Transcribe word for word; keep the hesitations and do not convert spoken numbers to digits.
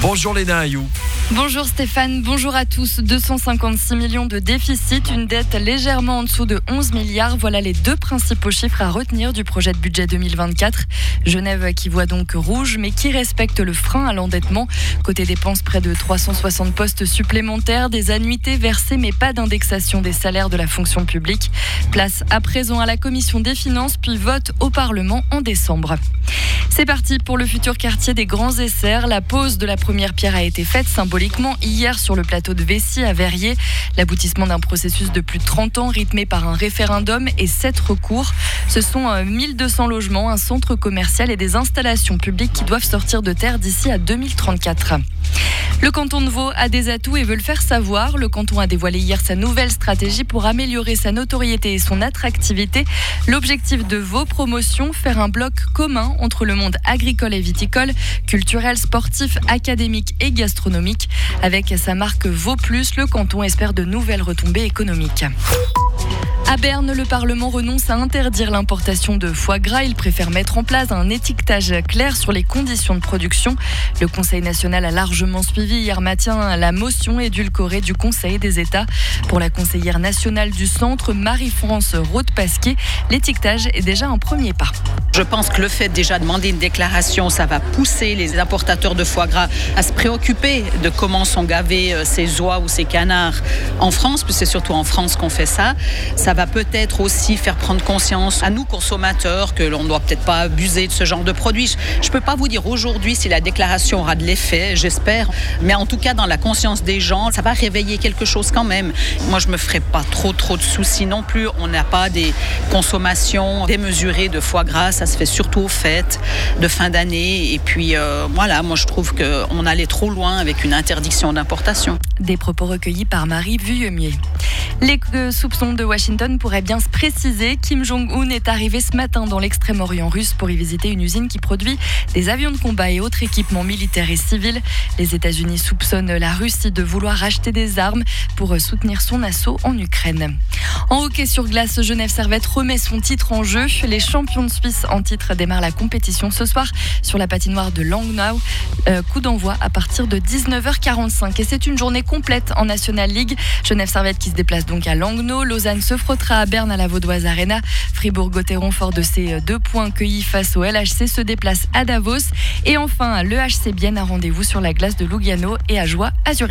Bonjour Léna Ayou. Bonjour Stéphane, bonjour à tous. deux cent cinquante-six millions de déficit, une dette légèrement en dessous de onze milliards. Voilà les deux principaux chiffres à retenir du projet de budget deux mille vingt-quatre. Genève qui voit donc rouge, mais qui respecte le frein à l'endettement. Côté dépenses, près de trois cent soixante postes supplémentaires, des annuités versées, mais pas d'indexation des salaires de la fonction publique. Place à présent à la commission des finances, puis vote au Parlement en décembre. C'est parti pour le futur quartier des Grands Essers. La pose de la première pierre a été faite symboliquement hier sur le plateau de Vessy à Verrier. L'aboutissement d'un processus de plus de trente ans rythmé par un référendum et sept recours. Ce sont mille deux cents logements, un centre commercial et des installations publiques qui doivent sortir de terre d'ici à deux mille trente-quatre. Le canton de Vaud a des atouts et veut le faire savoir. Le canton a dévoilé hier sa nouvelle stratégie pour améliorer sa notoriété et son attractivité. L'objectif de Vaud Promotion, faire un bloc commun entre le monde agricole et viticole, culturel, sportif, académique et gastronomique. Avec sa marque Vaud Plus, le canton espère de nouvelles retombées économiques. À Berne, le Parlement renonce à interdire l'importation de foie gras. Il préfère mettre en place un étiquetage clair sur les conditions de production. Le Conseil national a largement suivi hier matin la motion édulcorée du Conseil des États. Pour la conseillère nationale du centre, Marie-France Rode-Pasquier, l'étiquetage est déjà un premier pas. Je pense que le fait déjà de demander une déclaration, ça va pousser les importateurs de foie gras à se préoccuper de comment sont gavés ces oies ou ces canards en France, puisque c'est surtout en France qu'on fait ça. Ça va peut-être aussi faire prendre conscience à nous consommateurs que l'on ne doit peut-être pas abuser de ce genre de produits. Je ne peux pas vous dire aujourd'hui si la déclaration aura de l'effet, j'espère, mais en tout cas dans la conscience des gens, ça va réveiller quelque chose quand même. Moi, je ne me ferai pas trop trop de soucis non plus. On n'a pas des consommations démesurées de foie gras, ça se fait surtout aux fêtes de fin d'année. Et puis euh, voilà, moi je trouve qu'on allait trop loin avec une interdiction d'importation. Des propos recueillis par Marie Vuillemier. Les soupçons de Washington pourraient bien se préciser. Kim Jong-un est arrivé ce matin dans l'extrême-orient russe pour y visiter une usine qui produit des avions de combat et autres équipements militaires et civils. Les États-Unis soupçonnent la Russie de vouloir acheter des armes pour soutenir son assaut en Ukraine. En hockey sur glace, Genève Servette remet son titre en jeu. Les champions de Suisse en titre démarrent la compétition ce soir sur la patinoire de Langnau. Euh, coup d'envoi à partir de dix-neuf heures quarante-cinq. Et c'est une journée complète en National League. Genève Servette qui se déplace donc à Langnau. Lausanne se frottera à Berne à la Vaudoise Arena. Fribourg-Gotteron, fort de ses deux points cueillis face au L H C, se déplace à Davos. Et enfin, le H C Bienne a rendez-vous sur la glace de Lugano et à Joie à Zurich.